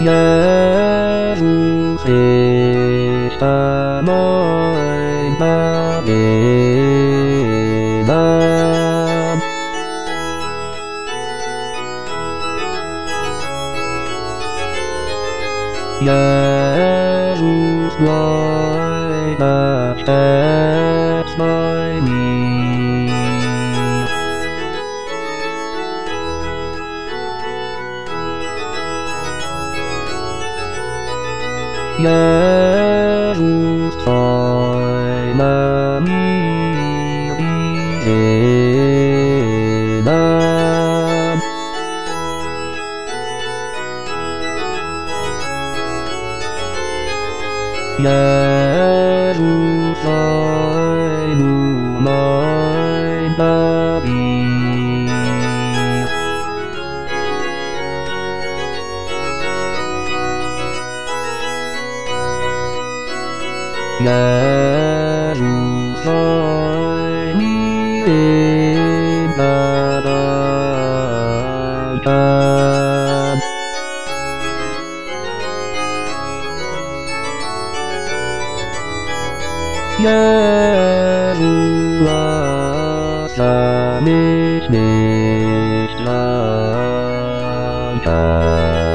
Jesus ist mein Name. Jesus, meine Stärke bei mir. Jesus, zeige mir die Seele. Jesus, sei du mein Navier. Jesus, sei mir in deiner Jesus, lasse mich nicht allein.